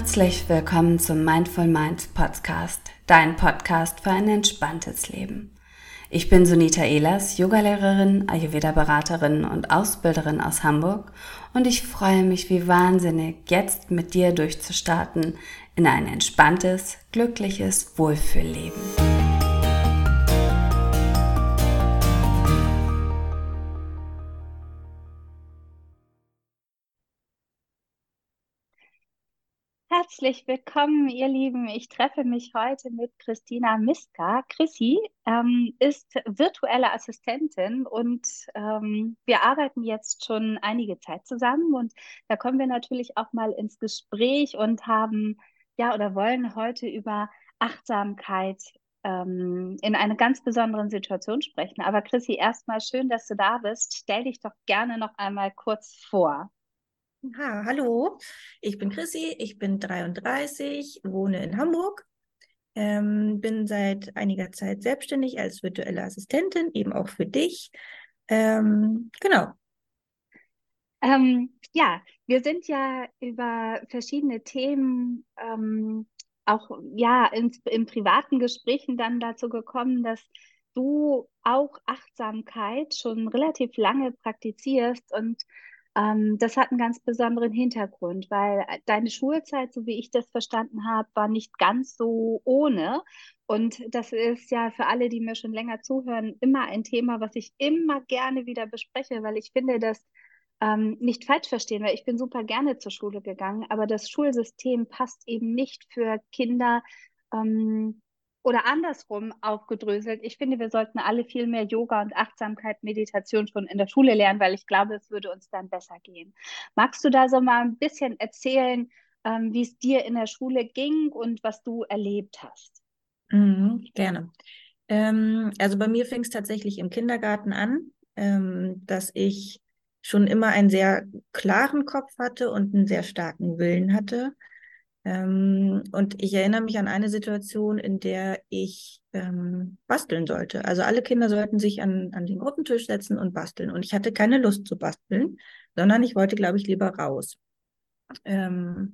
Herzlich willkommen zum Mindful Mind Podcast, dein Podcast für ein entspanntes Leben. Ich bin Sunita Ehlers, Yogalehrerin, Ayurveda-Beraterin und Ausbilderin aus Hamburg und ich freue mich wie wahnsinnig, jetzt mit dir durchzustarten in ein entspanntes, glückliches Wohlfühlleben. Herzlich willkommen, ihr Lieben. Ich treffe mich heute mit Christina Miska. Chrissy ist virtuelle Assistentin und wir arbeiten jetzt schon einige Zeit zusammen und da kommen wir natürlich auch mal ins Gespräch und haben, ja, oder wollen heute über Achtsamkeit in einer ganz besonderen Situation sprechen. Aber Chrissy, erstmal schön, dass du da bist. Stell dich doch gerne noch einmal kurz vor. Hallo, ich bin Chrissy, ich bin 33, wohne in Hamburg, bin seit einiger Zeit selbstständig als virtuelle Assistentin, eben auch für dich. Genau. Ja, wir sind ja über verschiedene Themen auch ja in privaten Gesprächen dann dazu gekommen, dass du auch Achtsamkeit schon relativ lange praktizierst und das hat einen ganz besonderen Hintergrund, weil deine Schulzeit, so wie ich das verstanden habe, war nicht ganz so ohne. Und das ist ja für alle, die mir schon länger zuhören, immer ein Thema, was ich immer gerne wieder bespreche, weil ich finde, dass nicht falsch verstehen, weil ich bin super gerne zur Schule gegangen, aber das Schulsystem passt eben nicht für Kinder ähm, oder andersrum aufgedröselt. Ich finde, wir sollten alle viel mehr Yoga und Achtsamkeit, Meditation schon in der Schule lernen, weil ich glaube, es würde uns dann besser gehen. Magst du da so mal ein bisschen erzählen, wie es dir in der Schule ging und was du erlebt hast? Gerne. Also bei mir fing es tatsächlich im Kindergarten an, dass ich schon immer einen sehr klaren Kopf hatte und einen sehr starken Willen hatte. Und ich erinnere mich an eine Situation, in der ich basteln sollte. Also alle Kinder sollten sich an den Gruppentisch setzen und basteln. Und ich hatte keine Lust zu basteln, sondern ich wollte, glaube ich, lieber raus. Ähm,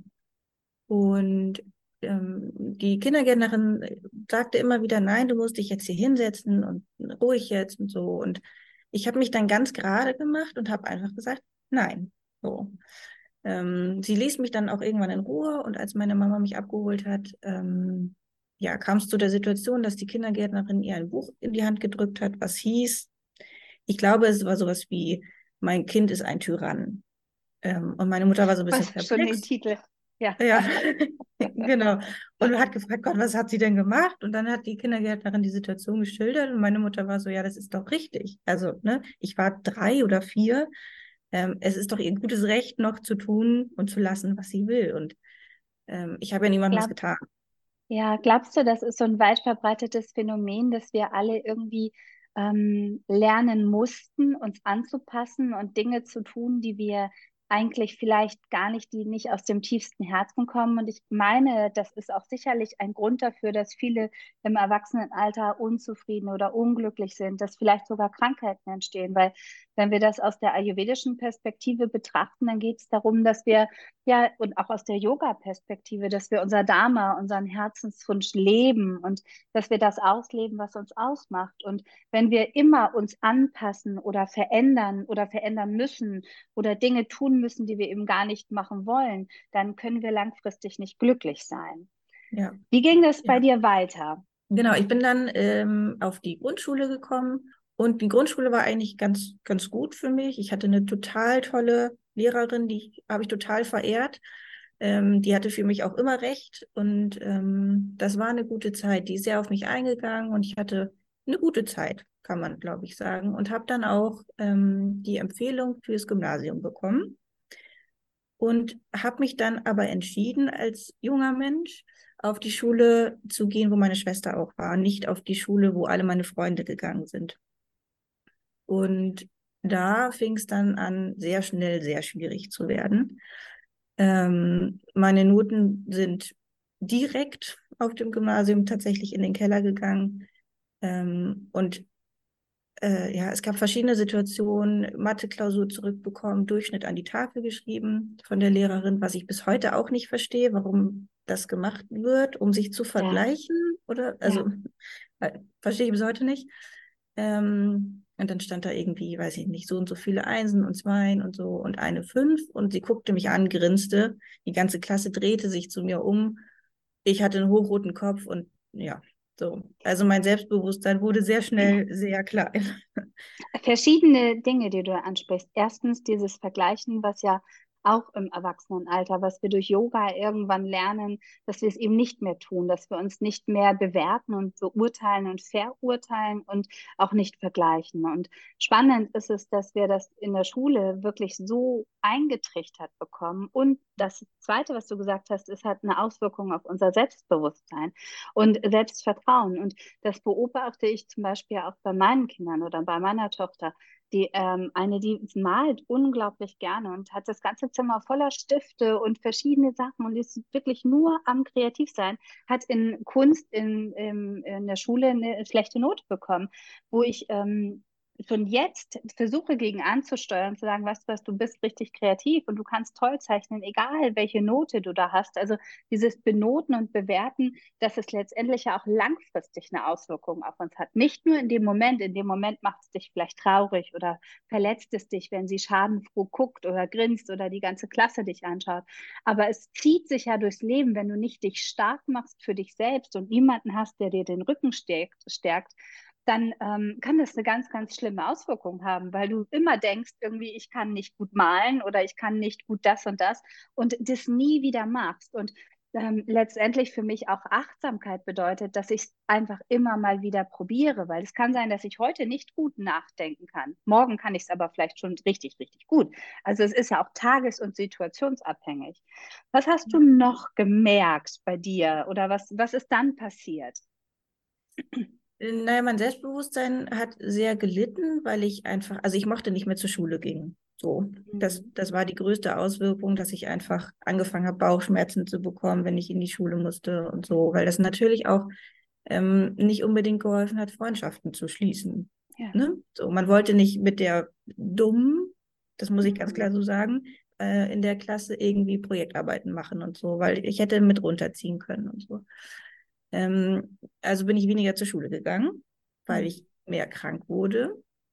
und die Kindergärtnerin sagte immer wieder, nein, du musst dich jetzt hier hinsetzen und ruhig jetzt und so. Und ich habe mich dann ganz gerade gemacht und habe einfach gesagt, nein. So. Sie ließ mich dann auch irgendwann in Ruhe und als meine Mama mich abgeholt hat, ja, kam es zu der Situation, dass die Kindergärtnerin ihr ein Buch in die Hand gedrückt hat, was hieß, ich glaube, es war sowas wie, mein Kind ist ein Tyrann. Und meine Mutter war so ein bisschen Was schon den perplex. Titel. Ja. Ja, genau. Und hat gefragt, Gott, was hat sie denn gemacht? Und dann hat die Kindergärtnerin die Situation geschildert und meine Mutter war so, ja, das ist doch richtig. Also, ne, ich war 3 oder 4. Es ist doch ihr gutes Recht, noch zu tun und zu lassen, was sie will. Und ich habe ja niemandem was Glaub, getan. Ja, glaubst du, das ist so ein weit verbreitetes Phänomen, dass wir alle irgendwie lernen mussten, uns anzupassen und Dinge zu tun, die wir eigentlich vielleicht gar nicht, die nicht aus dem tiefsten Herzen kommen? Und ich meine, das ist auch sicherlich ein Grund dafür, dass viele im Erwachsenenalter unzufrieden oder unglücklich sind, dass vielleicht sogar Krankheiten entstehen. Weil wenn wir das aus der ayurvedischen Perspektive betrachten, dann geht es darum, dass wir ja, und auch aus der Yoga-Perspektive, dass wir unser Dharma, unseren Herzenswunsch leben und dass wir das ausleben, was uns ausmacht. Und wenn wir immer uns anpassen oder verändern müssen oder Dinge tun müssen, die wir eben gar nicht machen wollen, dann können wir langfristig nicht glücklich sein. Ja, Wie ging das bei ja. dir weiter? Genau, ich bin dann auf die Grundschule gekommen und die Grundschule war eigentlich ganz, ganz gut für mich. Ich hatte eine total tolle Lehrerin, die habe ich total verehrt. Die hatte für mich auch immer recht und das war eine gute Zeit. Die ist sehr auf mich eingegangen und ich hatte eine gute Zeit, kann man, glaube ich, sagen. Und habe dann auch die Empfehlung fürs Gymnasium bekommen und habe mich dann aber entschieden, als junger Mensch auf die Schule zu gehen, wo meine Schwester auch war, nicht auf die Schule, wo alle meine Freunde gegangen sind. Und da fing es dann an, sehr schnell sehr schwierig zu werden. Meine Noten sind direkt auf dem Gymnasium tatsächlich in den Keller gegangen. Und ja, es gab verschiedene Situationen, Mathe-Klausur zurückbekommen, Durchschnitt an die Tafel geschrieben von der Lehrerin, was ich bis heute auch nicht verstehe, warum das gemacht wird, um sich zu Ja, vergleichen, oder? ja. Also, verstehe ich bis heute nicht. Und dann stand da irgendwie, weiß ich nicht, so und so viele Einsen und Zweien und so und eine Fünf und sie guckte mich an, grinste, die ganze Klasse drehte sich zu mir um, ich hatte einen hochroten Kopf und ja, so. Also mein Selbstbewusstsein wurde sehr schnell sehr klein. Verschiedene Dinge, die du ansprichst. Erstens dieses Vergleichen, was ja auch im Erwachsenenalter, was wir durch Yoga irgendwann lernen, dass wir es eben nicht mehr tun, dass wir uns nicht mehr bewerten und beurteilen und verurteilen und auch nicht vergleichen. Und spannend ist es, dass wir das in der Schule wirklich so eingetrichtert bekommen. Und das Zweite, was du gesagt hast, es hat eine Auswirkung auf unser Selbstbewusstsein und Selbstvertrauen. Und das beobachte ich zum Beispiel auch bei meinen Kindern oder bei meiner Tochter. Die malt unglaublich gerne und hat das ganze Zimmer voller Stifte und verschiedene Sachen und ist wirklich nur am Kreativsein, hat in Kunst in der Schule eine schlechte Note bekommen, wo ich schon jetzt versuche gegen anzusteuern, zu sagen, weißt du was, du bist richtig kreativ und du kannst toll zeichnen, egal welche Note du da hast. Also dieses Benoten und Bewerten, dass es letztendlich ja auch langfristig eine Auswirkung auf uns hat. Nicht nur in dem Moment macht es dich vielleicht traurig oder verletzt es dich, wenn sie schadenfroh guckt oder grinst oder die ganze Klasse dich anschaut. Aber es zieht sich ja durchs Leben, wenn du nicht dich stark machst für dich selbst und niemanden hast, der dir den Rücken stärkt, dann kann das eine ganz, ganz schlimme Auswirkung haben, weil du immer denkst, irgendwie, ich kann nicht gut malen oder ich kann nicht gut das und das und das nie wieder machst. Und letztendlich für mich auch Achtsamkeit bedeutet, dass ich es einfach immer mal wieder probiere, weil es kann sein, dass ich heute nicht gut nachdenken kann. Morgen kann ich es aber vielleicht schon richtig, richtig gut. Also es ist ja auch tages- und situationsabhängig. Was hast du noch gemerkt bei dir oder was ist dann passiert? Naja, mein Selbstbewusstsein hat sehr gelitten, weil ich einfach, also ich mochte nicht mehr zur Schule gehen. So, Mhm. das war die größte Auswirkung, dass ich einfach angefangen habe, Bauchschmerzen zu bekommen, wenn ich in die Schule musste und so, weil das natürlich auch nicht unbedingt geholfen hat, Freundschaften zu schließen. Ja. Ne? So, man wollte nicht mit der Dummen, das muss ich ganz Mhm. klar so sagen, in der Klasse irgendwie Projektarbeiten machen und so, weil ich hätte mit runterziehen können und so. Also bin ich weniger zur Schule gegangen, weil Mhm. ich mehr krank wurde.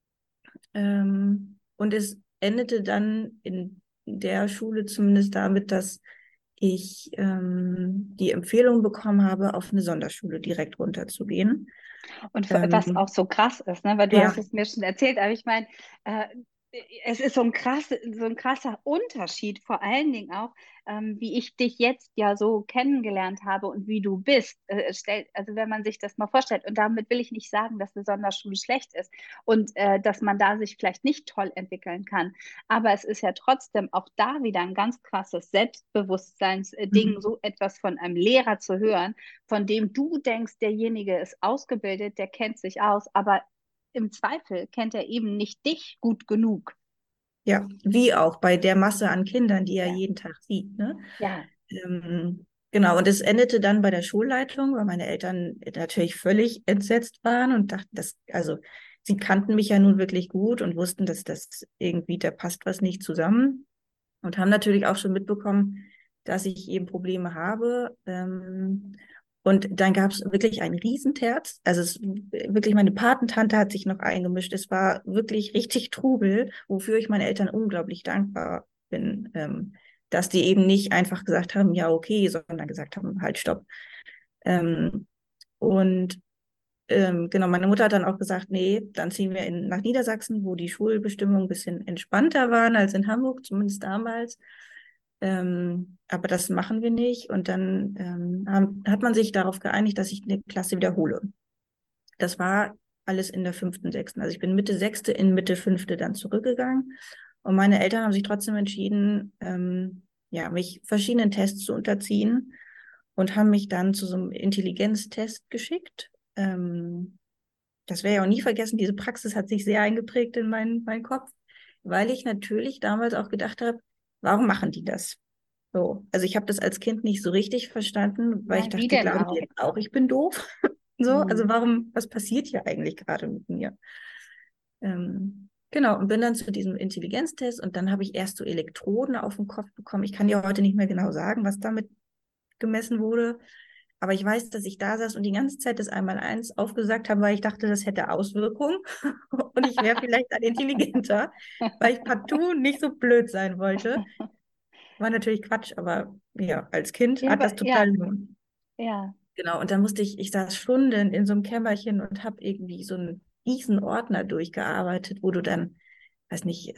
Und es endete dann in der Schule zumindest damit, dass ich die Empfehlung bekommen habe, auf eine Sonderschule direkt runterzugehen. Und was auch Ähm, so krass ist, ne? Weil du hast ja, es mir schon erzählt, aber ich meine, äh, es ist so ein krasser Unterschied, vor allen Dingen auch, wie ich dich jetzt ja so kennengelernt habe und wie du bist. Also wenn man sich das mal vorstellt, und damit will ich nicht sagen, dass eine Sonderschule schlecht ist und dass man da sich vielleicht nicht toll entwickeln kann. Aber es ist ja trotzdem auch da wieder ein ganz krasses Selbstbewusstseinsding, mhm. so etwas von einem Lehrer zu hören, von dem du denkst, derjenige ist ausgebildet, der kennt sich aus, aber im Zweifel kennt er eben nicht dich gut genug. Ja, wie auch bei der Masse an Kindern, die er Ja, jeden Tag sieht, ne? ja, Genau, und es endete dann bei der Schulleitung, weil meine Eltern natürlich völlig entsetzt waren und dachten, also sie kannten mich ja nun wirklich gut und wussten, dass das irgendwie, da passt was nicht zusammen und haben natürlich auch schon mitbekommen, dass ich eben Probleme habe. Und dann gab es wirklich einen Riesenterz. Also wirklich, meine Patentante hat sich noch eingemischt. Es war wirklich richtig Trubel, wofür ich meinen Eltern unglaublich dankbar bin. Dass die eben nicht einfach gesagt haben, ja, okay, sondern gesagt haben, halt, stopp. Ähm, und genau, meine Mutter hat dann auch gesagt, nee, dann ziehen wir nach Niedersachsen, wo die Schulbestimmungen ein bisschen entspannter waren als in Hamburg, zumindest damals. Aber das machen wir nicht. Und dann hat man sich darauf geeinigt, dass ich eine Klasse wiederhole. Das war alles in der fünften, sechsten. Also ich bin Mitte sechste in Mitte fünfte dann zurückgegangen. Und meine Eltern haben sich trotzdem entschieden, ja, mich verschiedenen Tests zu unterziehen und haben mich dann zu so einem Intelligenztest geschickt. Das werde ich auch nie vergessen. Diese Praxis hat sich sehr eingeprägt in meinen Kopf, weil ich natürlich damals auch gedacht habe, warum machen die das? So, also ich habe das als Kind nicht so richtig verstanden, weil ich ja, wie dachte, denn glauben die auch? jetzt auch, ich bin doof? So, also Hm. warum, was passiert hier eigentlich gerade mit mir? Genau, und bin dann zu diesem Intelligenztest und dann habe ich erst so Elektroden auf den Kopf bekommen. Ich kann dir heute nicht mehr genau sagen, was damit gemessen wurde. Aber ich weiß, dass ich da saß und die ganze Zeit das Einmaleins aufgesagt habe, weil ich dachte, das hätte Auswirkungen und ich wäre vielleicht dann intelligenter, weil ich partout nicht so blöd sein wollte. War natürlich Quatsch, aber ja, als Kind Ja, hat das aber total ja, Sinn. ja. Genau, und dann musste ich saß Stunden in so einem Kämmerchen und habe irgendwie so einen Riesenordner durchgearbeitet, wo du dann, weiß nicht,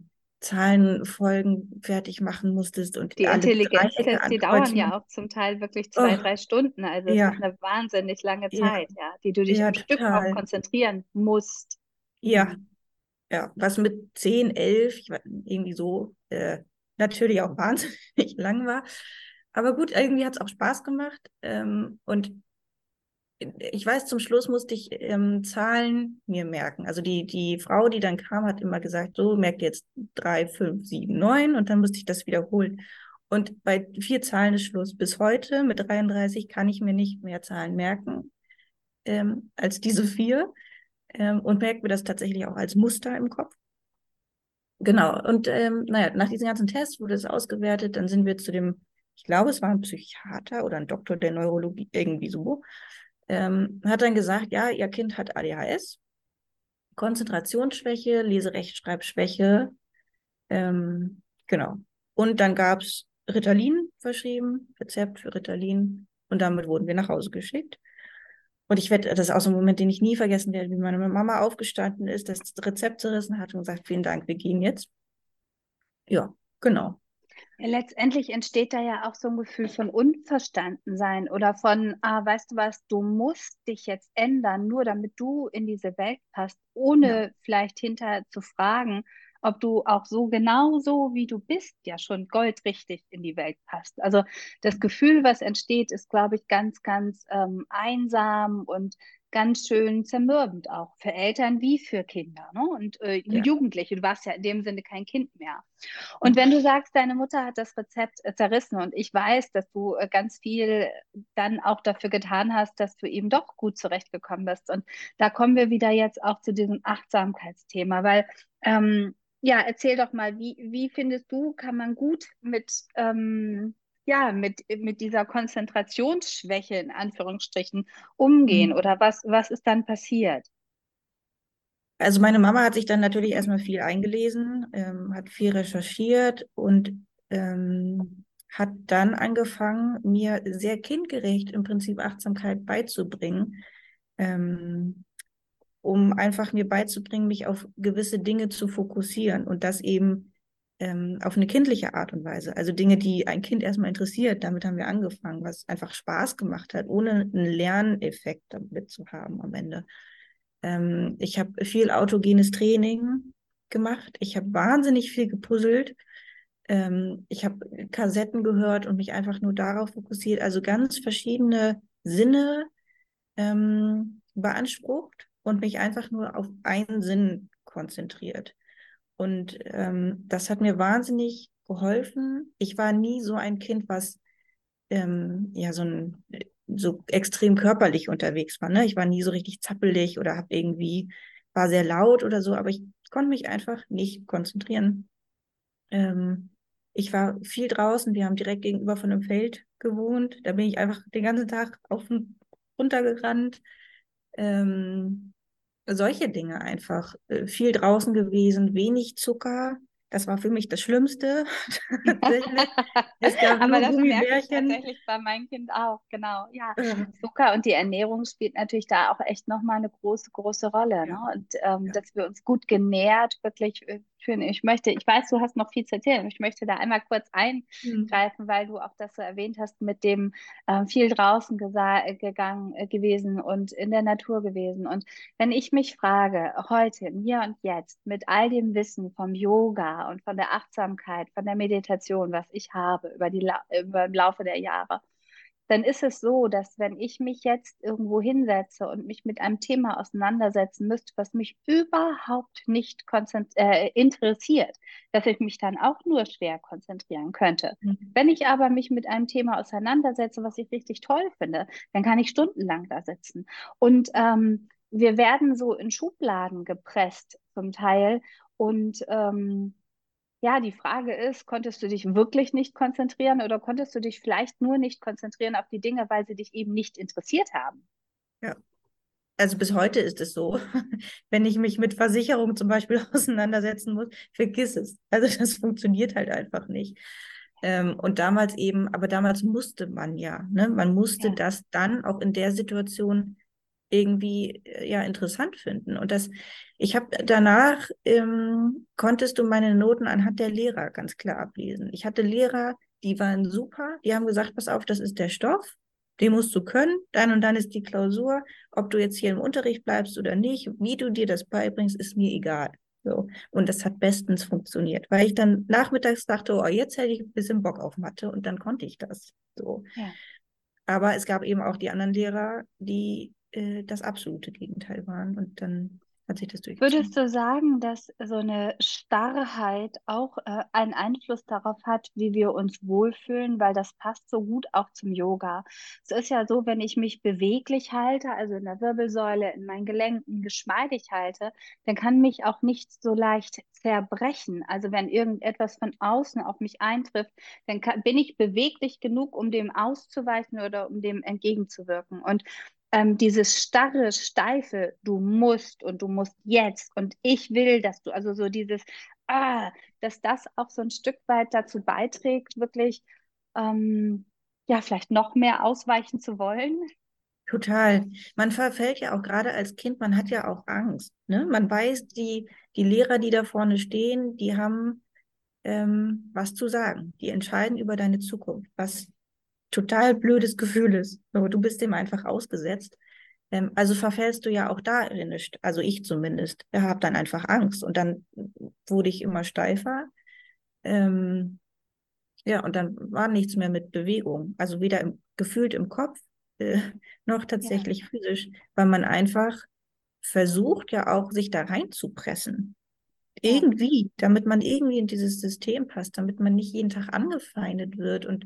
Zahlenfolgen fertig machen musstest und Die alle Dreiecke Intelligenztests, die dauern ankreuzen. ja auch zum Teil wirklich zwei, Oh, 3 Stunden. Also es ja, ist eine wahnsinnig lange ja, Zeit, ja, die du dich ja, am Stück auch total. konzentrieren musst. Ja, Mhm. ja, was mit 10, 11, irgendwie so, natürlich auch wahnsinnig lang war. Aber gut, irgendwie hat es auch Spaß gemacht. Und ich weiß, zum Schluss musste ich Zahlen mir merken. Also die Frau, die dann kam, hat immer gesagt, so, merkt jetzt 3, 5, 7, 9 und dann musste ich das wiederholen. Und bei 4 Zahlen ist Schluss. Bis heute mit 33 kann ich mir nicht mehr Zahlen merken als diese 4 und merke mir das tatsächlich auch als Muster im Kopf. Genau, und naja, nach diesen ganzen Tests wurde es ausgewertet, dann sind wir zu dem, ich glaube, es war ein Psychiater oder ein Doktor der Neurologie, irgendwie so, hat dann gesagt, ja, ihr Kind hat ADHS, Konzentrationsschwäche, Leserechtschreibschwäche, genau. Und dann gab es Ritalin verschrieben, Rezept für Ritalin, und damit wurden wir nach Hause geschickt. Und ich werde, das ist auch so ein Moment, den ich nie vergessen werde, wie meine Mama aufgestanden ist, das Rezept zerrissen hat und gesagt, vielen Dank, wir gehen jetzt. Ja, genau. Ja, letztendlich entsteht da ja auch so ein Gefühl von Unverstandensein oder von, weißt du was, du musst dich jetzt ändern, nur damit du in diese Welt passt, Ja, ohne vielleicht hinterher zu fragen, ob du auch so genau so, wie du bist, ja schon goldrichtig in die Welt passt. Also das Gefühl, was entsteht, ist, glaube ich, ganz, ganz einsam und ganz schön zermürbend auch für Eltern wie für Kinder, ne? Und ja, Jugendliche. Du warst ja in dem Sinne kein Kind mehr. ja. Und wenn du sagst, deine Mutter hat das Rezept zerrissen und ich weiß, dass du ganz viel dann auch dafür getan hast, dass du eben doch gut zurechtgekommen bist. Und da kommen wir wieder jetzt auch zu diesem Achtsamkeitsthema, weil ja, erzähl doch mal, wie findest du, kann man gut mit ja, mit dieser Konzentrationsschwäche in Anführungsstrichen umgehen Mhm. oder was ist dann passiert? Also meine Mama hat sich dann natürlich erstmal viel eingelesen, hat viel recherchiert und hat dann angefangen, mir sehr kindgerecht im Prinzip Achtsamkeit beizubringen, ähm, um einfach mir beizubringen, mich auf gewisse Dinge zu fokussieren und das eben auf eine kindliche Art und Weise. Also Dinge, die ein Kind erstmal interessiert, damit haben wir angefangen, was einfach Spaß gemacht hat, ohne einen Lerneffekt damit zu haben am Ende. Ich habe viel autogenes Training gemacht. Ich habe wahnsinnig viel gepuzzelt. Ich habe Kassetten gehört und mich einfach nur darauf fokussiert. Also ganz verschiedene Sinne beansprucht und mich einfach nur auf einen Sinn konzentriert. Und das hat mir wahnsinnig geholfen. Ich war nie so ein Kind, was ja so extrem körperlich unterwegs war. Ne? Ich war nie so richtig zappelig oder habe irgendwie, war sehr laut oder so, aber ich konnte mich einfach nicht konzentrieren. Ähm, Ich war viel draußen, wir haben direkt gegenüber von einem Feld gewohnt. Da bin ich einfach den ganzen Tag auf und runter gerannt. Ähm, Solche Dinge einfach. Viel draußen gewesen, wenig Zucker. Das war für mich das Schlimmste. Tatsächlich. Es gab Aber nur das merke ich Gummibärchen. tatsächlich bei meinem Kind auch, genau. Ja, Äh, Zucker und die Ernährung spielt natürlich da auch echt nochmal eine große, große Rolle, ja, ne? Und ja. dass wir uns gut genährt wirklich fühlen. Ich weiß, du hast noch viel zu erzählen, aber ich möchte da einmal kurz Hm. eingreifen, weil du auch das so erwähnt hast mit dem viel draußen gegangen gewesen und in der Natur gewesen. Und wenn ich mich frage, heute, im Hier und Jetzt, mit all dem Wissen vom Yoga und von der Achtsamkeit, von der Meditation, was ich habe über im Laufe der Jahre, dann ist es so, dass wenn ich mich jetzt irgendwo hinsetze und mich mit einem Thema auseinandersetzen müsste, was mich überhaupt nicht interessiert, dass ich mich dann auch nur schwer konzentrieren könnte. Hm. Wenn ich aber mich mit einem Thema auseinandersetze, was ich richtig toll finde, dann kann ich stundenlang da sitzen. Und wir werden so in Schubladen gepresst zum Teil. Und ja, die Frage ist, konntest du dich wirklich nicht konzentrieren oder konntest du dich vielleicht nur nicht konzentrieren auf die Dinge, weil sie dich eben nicht interessiert haben? Ja. Also bis heute ist es so, wenn ich mich mit Versicherung zum Beispiel auseinandersetzen muss, vergiss es. Also das funktioniert halt einfach nicht. Und damals eben, aber damals musste man ja, ne? Man musste Ja. das dann auch in der Situation irgendwie ja interessant finden. Und das, ich habe danach, konntest du meine Noten anhand der Lehrer ganz klar ablesen. Ich hatte Lehrer, die waren super, die haben gesagt, pass auf, das ist der Stoff, den musst du können, dann und dann ist die Klausur, ob du jetzt hier im Unterricht bleibst oder nicht, wie du dir das beibringst, ist mir egal. So. Und das hat bestens funktioniert, weil ich dann nachmittags dachte, oh, jetzt hätte ich ein bisschen Bock auf Mathe und dann konnte ich das. So. Ja. Aber es gab eben auch die anderen Lehrer, die das absolute Gegenteil waren. Und dann hat sich das Würdest durchgezogen. du sagen, dass so eine Starrheit auch einen Einfluss darauf hat, wie wir uns wohlfühlen, weil das passt so gut auch zum Yoga? Es ist ja so, wenn ich mich beweglich halte, also in der Wirbelsäule, in meinen Gelenken geschmeidig halte, dann kann mich auch nichts so leicht zerbrechen. Also wenn irgendetwas von außen auf mich eintrifft, dann bin ich beweglich genug, um dem auszuweichen oder um dem entgegenzuwirken. Und dieses starre, steife, du musst jetzt und ich will, dass du, also so dieses, ah, dass das auch so ein Stück weit dazu beiträgt, wirklich, ja, vielleicht noch mehr ausweichen zu wollen. Total. Man verfällt ja auch gerade als Kind, man hat ja auch Angst. Ne? Man weiß, die Lehrer, die da vorne stehen, die haben was zu sagen. Die entscheiden über deine Zukunft, was total blödes Gefühl ist. Aber du bist dem einfach ausgesetzt. Also verfällst du ja auch da in also ich zumindest, habe dann einfach Angst und dann wurde ich immer steifer. Ähm, ja, und dann war nichts mehr mit Bewegung. Also weder gefühlt im Kopf, äh, noch Ja, tatsächlich physisch, weil man einfach versucht ja auch, sich da reinzupressen. ja. Irgendwie, damit man irgendwie in dieses System passt, damit man nicht jeden Tag angefeindet wird. Und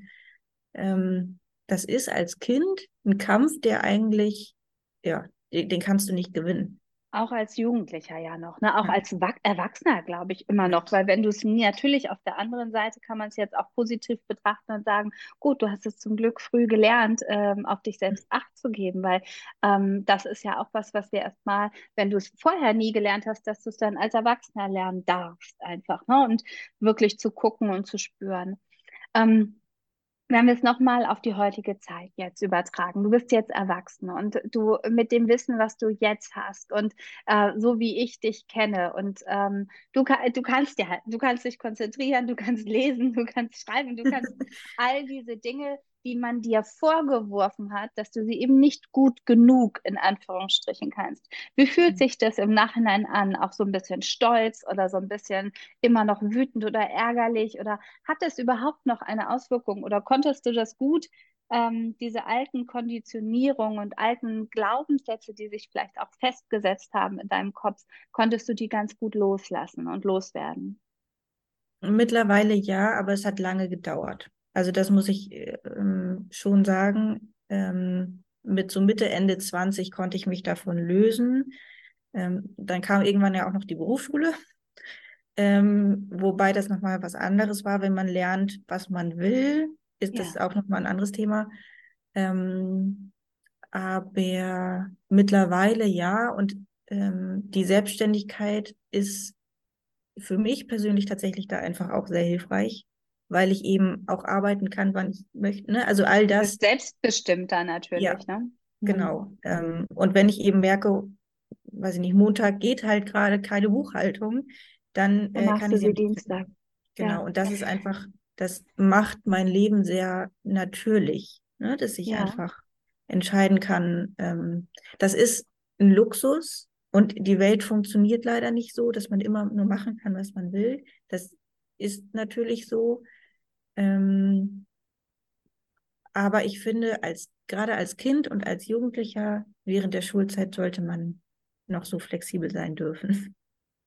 das ist als Kind ein Kampf, der eigentlich, ja, den kannst du nicht gewinnen. Auch als Jugendlicher ja noch, ne? Auch Ja, als Erwachsener, glaube ich, immer noch. Weil wenn du es natürlich auf der anderen Seite kann man es jetzt auch positiv betrachten und sagen, gut, du hast es zum Glück früh gelernt, auf dich selbst Acht zu geben, weil das ist ja auch was, was wir erstmal, wenn du es vorher nie gelernt hast, dass du es dann als Erwachsener lernen darfst, einfach, ne? Und wirklich zu gucken und zu spüren. Ähm, Wenn wir es nochmal auf die heutige Zeit jetzt übertragen, du bist jetzt erwachsen und du mit dem Wissen, was du jetzt hast und so wie ich dich kenne und du kannst ja, du kannst dich konzentrieren, du kannst lesen, du kannst schreiben, du kannst all diese Dinge, die man dir vorgeworfen hat, dass du sie eben nicht gut genug in Anführungsstrichen kannst. Wie fühlt sich das im Nachhinein an? Auch so ein bisschen stolz oder so ein bisschen immer noch wütend oder ärgerlich oder hat es überhaupt noch eine Auswirkung oder konntest du das gut, diese alten Konditionierungen und alten Glaubenssätze, die sich vielleicht auch festgesetzt haben in deinem Kopf, konntest du die ganz gut loslassen und loswerden? mittlerweile ja, aber es hat lange gedauert. Also das muss ich schon sagen. Mit so Mitte, Ende 20 konnte ich mich davon lösen. Dann kam irgendwann ja auch noch die Berufsschule, wobei das nochmal was anderes war. Wenn man lernt, was man will, ist das Ja, auch nochmal ein anderes Thema. Ähm, aber mittlerweile ja, und die Selbstständigkeit ist für mich persönlich tatsächlich da einfach auch sehr hilfreich, weil ich eben auch arbeiten kann, wann ich möchte. Ne? Also all du das, bist selbstbestimmter ja, natürlich, ne? Mhm. genau. Und wenn ich eben merke, weiß ich nicht, Montag geht halt gerade keine Buchhaltung, dann Dann kann machst ich du sie ja sie nicht Dienstag. finden. Genau. Ja, Und das ist einfach, das macht mein Leben sehr natürlich, ne? Dass ich ja. einfach entscheiden kann. Das ist ein Luxus und die Welt funktioniert leider nicht so, dass man immer nur machen kann, was man will. Das ist natürlich so. Ähm, aber ich finde, gerade als Kind und als Jugendlicher während der Schulzeit sollte man noch so flexibel sein dürfen.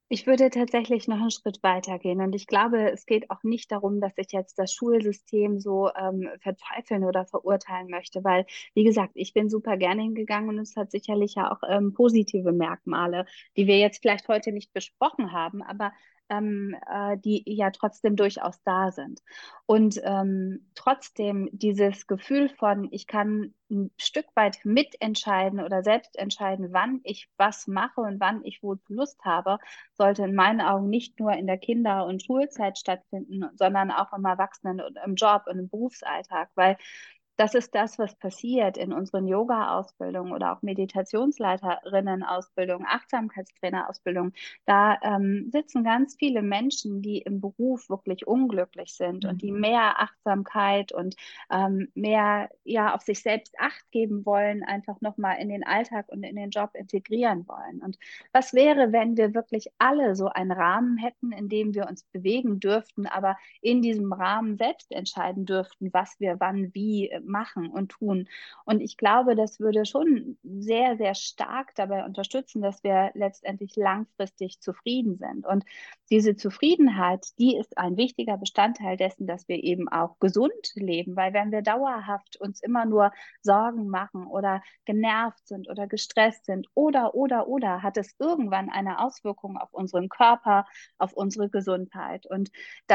Ich würde tatsächlich noch einen Schritt weiter gehen. Und ich glaube, es geht auch nicht darum, dass ich jetzt das Schulsystem so verteufeln oder verurteilen möchte, weil, wie gesagt, ich bin super gerne hingegangen und es hat sicherlich ja auch positive Merkmale, die wir jetzt vielleicht heute nicht besprochen haben, aber die ja trotzdem durchaus da sind. Und trotzdem dieses Gefühl von, ich kann ein Stück weit mitentscheiden oder selbst entscheiden, wann ich was mache und wann ich wozu Lust habe, sollte in meinen Augen nicht nur in der Kinder- und Schulzeit stattfinden, sondern auch im Erwachsenen- und im Job und im Berufsalltag, weil das ist das, was passiert in unseren Yoga-Ausbildungen oder auch Meditationsleiterinnen-Ausbildung, Achtsamkeitstrainer-Ausbildung. Da sitzen ganz viele Menschen, die im Beruf wirklich unglücklich sind und die Mhm. mehr Achtsamkeit und mehr ja auf sich selbst Acht geben wollen, einfach nochmal in den Alltag und in den Job integrieren wollen. Und was wäre, wenn wir wirklich alle so einen Rahmen hätten, in dem wir uns bewegen dürften, aber in diesem Rahmen selbst entscheiden dürften, was wir wann wie machen und tun. Und ich glaube, das würde schon sehr, sehr stark dabei unterstützen, dass wir letztendlich langfristig zufrieden sind. Und diese Zufriedenheit, die ist ein wichtiger Bestandteil dessen, dass wir eben auch gesund leben, weil wenn wir dauerhaft uns immer nur Sorgen machen oder genervt sind oder gestresst sind oder, hat es irgendwann eine Auswirkung auf unseren Körper, auf unsere Gesundheit. Und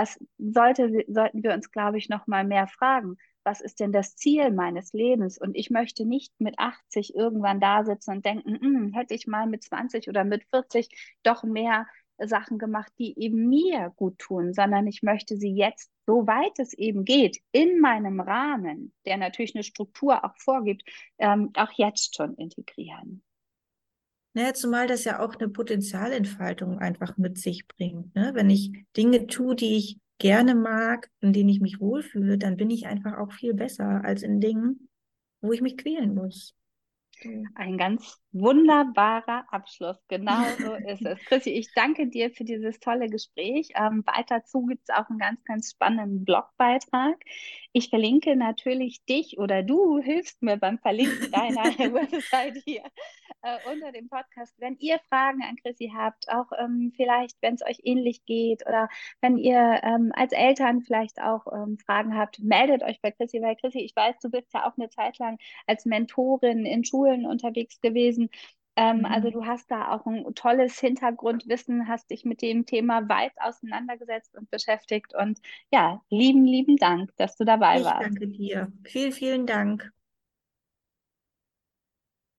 sollten wir uns, glaube ich, noch mal mehr fragen. Was ist denn das Ziel meines Lebens? Und ich möchte nicht mit 80 irgendwann da sitzen und denken, hätte ich mal mit 20 oder mit 40 doch mehr Sachen gemacht, die eben mir gut tun, sondern ich möchte sie jetzt, soweit es eben geht, in meinem Rahmen, der natürlich eine Struktur auch vorgibt, auch jetzt schon integrieren. Naja, zumal das ja auch eine Potenzialentfaltung einfach mit sich bringt. Ne? Wenn ich Dinge tue, die ich gerne mag, in denen ich mich wohlfühle, dann bin ich einfach auch viel besser als in Dingen, wo ich mich quälen muss. So. Ein ganz wunderbarer Abschluss. Genau so ist es. Chrissy, ich danke dir für dieses tolle Gespräch. Weiter dazu gibt es auch einen ganz, ganz spannenden Blogbeitrag. Ich verlinke natürlich dich oder du hilfst mir beim Verlinken deiner Website hier unter dem Podcast. Wenn ihr Fragen an Chrissy habt, auch vielleicht, wenn es euch ähnlich geht oder wenn ihr als Eltern vielleicht auch Fragen habt, meldet euch bei Chrissy, weil Chrissy, ich weiß, du bist ja auch eine Zeit lang als Mentorin in Schulen unterwegs gewesen. Also Mhm. du hast da auch ein tolles Hintergrundwissen, hast dich mit dem Thema weit auseinandergesetzt und beschäftigt. Und ja, lieben, lieben Dank, dass du dabei Ich warst. danke dir. Vielen, vielen Dank.